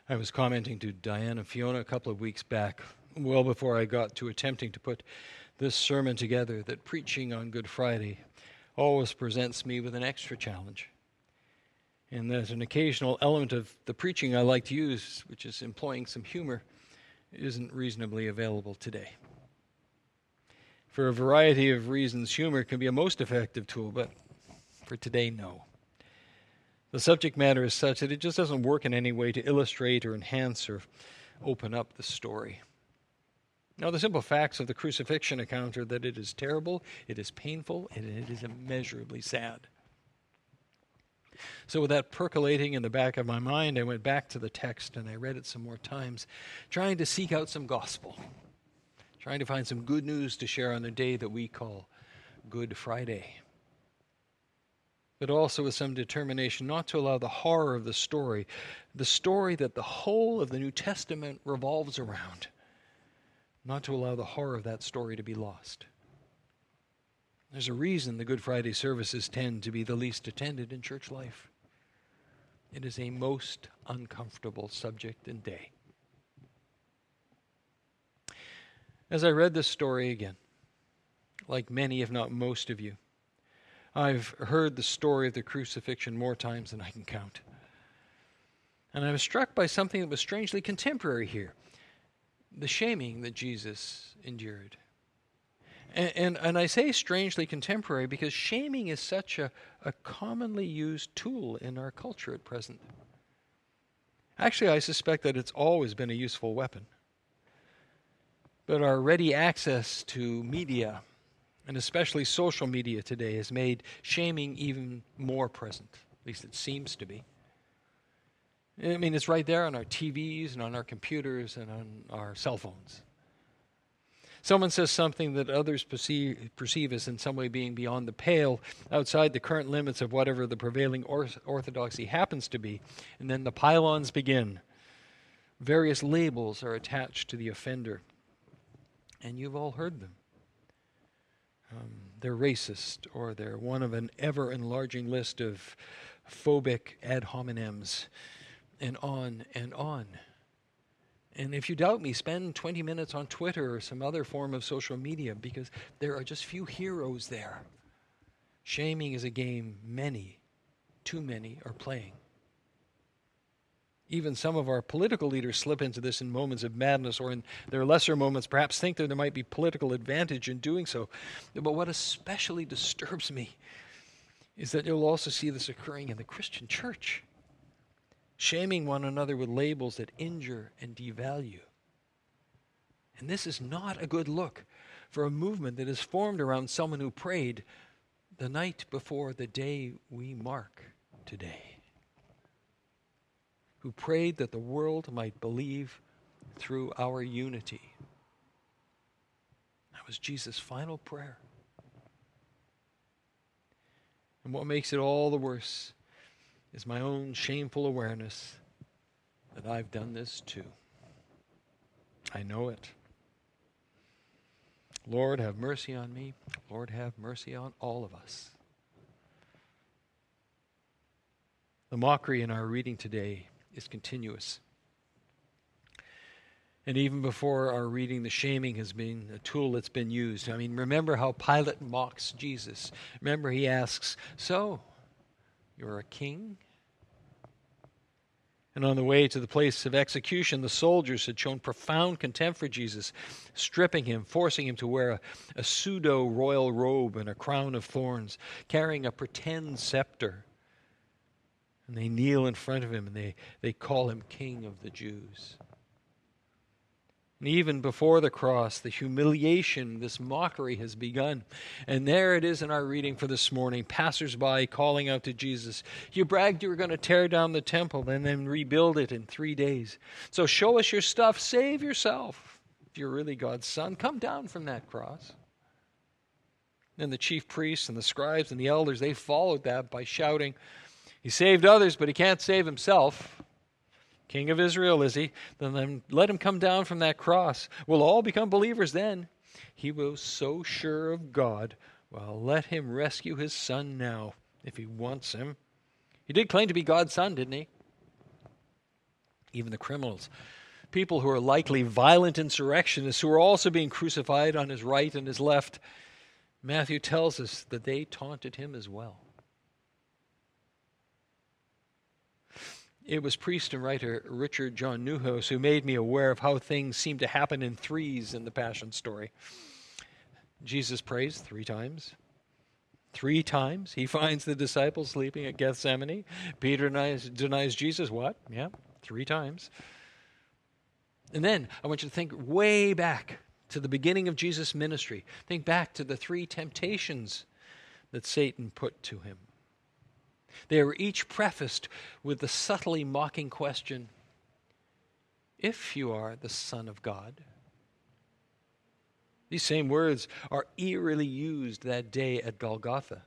I was commenting to Diane and Fiona a couple of weeks back, well before I got to attempting to put this sermon together, that preaching on Good Friday always presents me with an extra challenge. And that an occasional element of the preaching I like to use, which is employing some humor, isn't reasonably available today. For a variety of reasons, humor can be a most effective tool, but for today, no. The subject matter is such that it just doesn't work in any way to illustrate or enhance or open up the story. Now, the simple facts of the crucifixion account are that it is terrible, it is painful, and it is immeasurably sad. So with that percolating in the back of my mind, I went back to the text and I read it some more times, trying to seek out some gospel, trying to find some good news to share on the day that we call Good Friday. But also with some determination not to allow the horror of the story that the whole of the New Testament revolves around, not to allow the horror of that story to be lost. There's a reason the Good Friday services tend to be the least attended in church life. It is a most uncomfortable subject and day. As I read this story again, like many, if not most of you, I've heard the story of the crucifixion more times than I can count. And I was struck by something that was strangely contemporary here, the shaming that Jesus endured. And I say strangely contemporary because shaming is such a commonly used tool in our culture at present. Actually, I suspect that it's always been a useful weapon. But our ready access to media, and especially social media today, has made shaming even more present. At least it seems to be. I mean, it's right there on our TVs and on our computers and on our cell phones. Someone says something that others perceive as in some way being beyond the pale, outside the current limits of whatever the prevailing orthodoxy happens to be, and then the pylons begin. Various labels are attached to the offender, and you've all heard them. They're racist, or they're one of an ever-enlarging list of phobic ad hominems, and on and on. And if you doubt me, spend 20 minutes on Twitter or some other form of social media, because there are just few heroes there. Shaming is a game many, too many, are playing. Even some of our political leaders slip into this in moments of madness, or in their lesser moments perhaps think that there might be political advantage in doing so. But what especially disturbs me is that you'll also see this occurring in the Christian church, shaming one another with labels that injure and devalue. And this is not a good look for a movement that is formed around someone who prayed the night before the day we mark today, who prayed that the world might believe through our unity. That was Jesus' final prayer. And what makes it all the worse is my own shameful awareness that I've done this too. I know it. Lord, have mercy on me. Lord, have mercy on all of us. The mockery in our reading today is continuous. And even before our reading, the shaming has been a tool that's been used. I mean, remember how Pilate mocks Jesus. Remember, he asks, "So, you're a king?" And on the way to the place of execution, the soldiers had shown profound contempt for Jesus, stripping him, forcing him to wear a pseudo-royal robe and a crown of thorns, carrying a pretend scepter. And they kneel in front of him and they call him King of the Jews. And even before the cross, the humiliation, this mockery has begun. And there it is in our reading for this morning, passers-by calling out to Jesus, "You bragged you were going to tear down the temple and then rebuild it in 3 days. So show us your stuff, save yourself. If you're really God's son, come down from that cross." And the chief priests and the scribes and the elders, they followed that by shouting, "He saved others, but he can't save himself. King of Israel, is he? Then let him come down from that cross. We'll all become believers then. He was so sure of God. Well, let him rescue his son now, if he wants him. He did claim to be God's son, didn't he?" even the criminals, people who are likely violent insurrectionists who are also being crucified on his right and his left. Matthew tells us that they taunted him as well. It was priest and writer Richard John Neuhaus who made me aware of how things seem to happen in threes in the Passion story. Jesus prays 3 times. 3 times he finds the disciples sleeping at Gethsemane. Peter denies Jesus. What? Yeah, 3 times. And then I want you to think way back to the beginning of Jesus' ministry. Think back to the 3 temptations that Satan put to him. They were each prefaced with the subtly mocking question, if you are the Son of God. These same words are eerily used that day at Golgotha.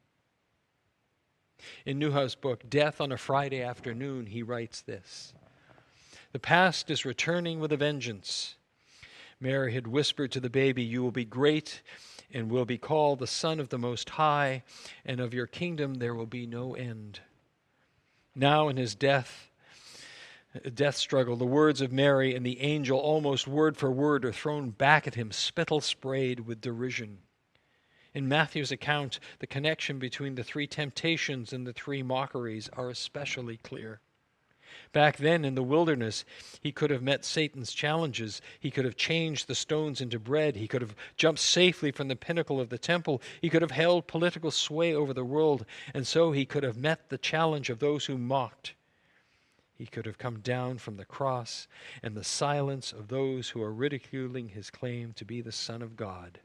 In Neuhaus' book, Death on a Friday Afternoon, he writes this: the past is returning with a vengeance. Mary had whispered to the baby, you will be great and will be called the Son of the Most High, and of your kingdom there will be no end. Now in his death struggle, the words of Mary and the angel almost word for word are thrown back at him, spittle sprayed with derision. In Matthew's account, the connection between the 3 temptations and the 3 mockeries are especially clear. Back then in the wilderness, he could have met Satan's challenges. He could have changed the stones into bread. He could have jumped safely from the pinnacle of the temple. He could have held political sway over the world, and so he could have met the challenge of those who mocked. He could have come down from the cross and the silence of those who are ridiculing his claim to be the Son of God.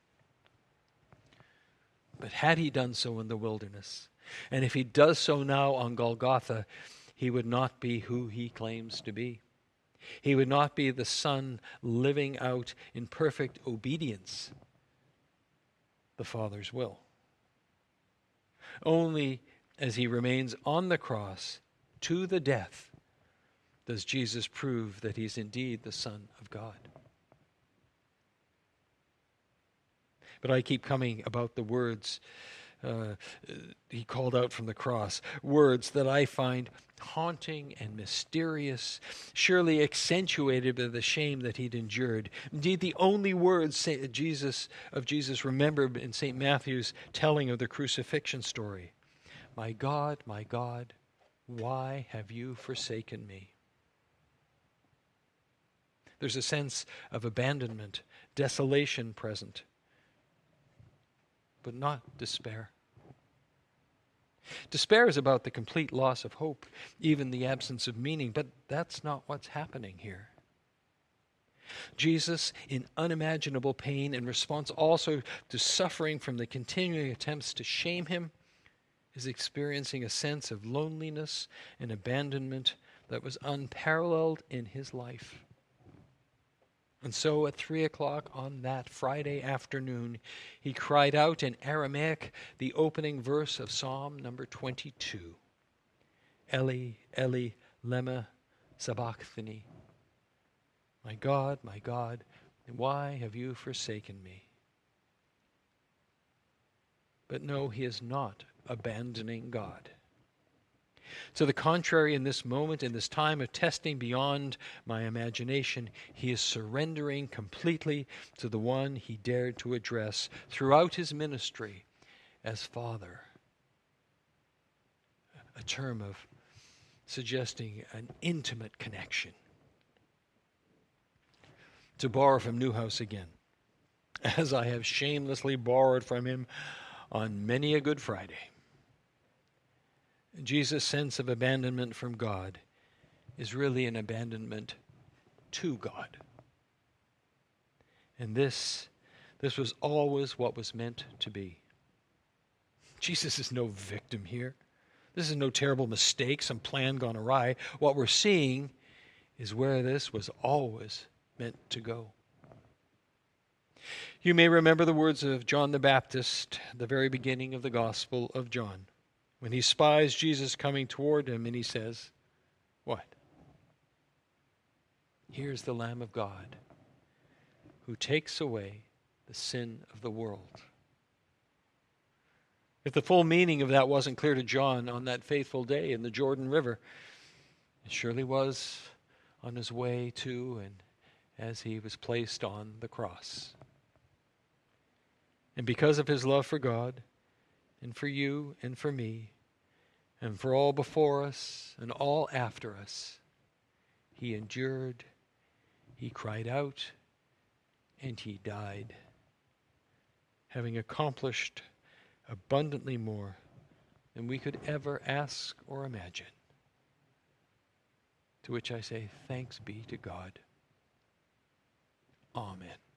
But had he done so in the wilderness, and if he does so now on Golgotha, he would not be who he claims to be. He would not be the Son living out in perfect obedience the Father's will. Only as he remains on the cross to the death does Jesus prove that he's indeed the Son of God. But I keep coming about the words he called out from the cross, words that I find haunting and mysterious, surely accentuated by the shame that he'd endured. Indeed, the only words Jesus remembered in St. Matthew's telling of the crucifixion story. My God, why have you forsaken me? There's a sense of abandonment, desolation present, but not despair. Despair is about the complete loss of hope, even the absence of meaning, but that's not what's happening here. Jesus, in unimaginable pain, in response also to suffering from the continuing attempts to shame him, is experiencing a sense of loneliness and abandonment that was unparalleled in his life. And so at 3 o'clock on that Friday afternoon, he cried out in Aramaic the opening verse of Psalm number 22. Eli, Eli, lema sabachthani. My God, why have you forsaken me? But no, he is not abandoning God. To the contrary, in this moment, in this time of testing beyond my imagination, he is surrendering completely to the one he dared to address throughout his ministry as Father. A term of suggesting an intimate connection. To borrow from Neuhaus again, as I have shamelessly borrowed from him on many a Good Friday, Jesus' sense of abandonment from God is really an abandonment to God. And this was always what was meant to be. Jesus is no victim here. This is no terrible mistake, some plan gone awry. What we're seeing is where this was always meant to go. You may remember the words of John the Baptist, the very beginning of the Gospel of John, when he spies Jesus coming toward him and he says, what? Here's the Lamb of God who takes away the sin of the world. If the full meaning of that wasn't clear to John on that faithful day in the Jordan River, It surely was on his way to and as he was placed on the cross. And because of his love for God, and for you, and for me, and for all before us, and all after us, he endured, he cried out, and he died, having accomplished abundantly more than we could ever ask or imagine. To which I say, thanks be to God. Amen.